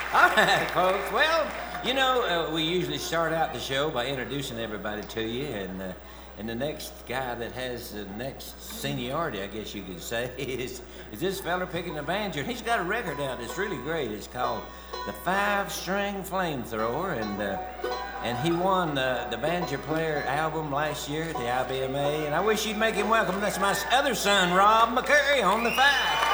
All right, folks. Well, we usually start out the show by introducing everybody to you, and the next guy that has the next seniority, I guess you could say, is this fella picking the banjo. And he's got a record out that's really great. It's called the Five String Flamethrower, and he won the Banjo Player album last year at the IBMA. And I wish you'd make him welcome. That's my other son, Rob McCurry, on the five.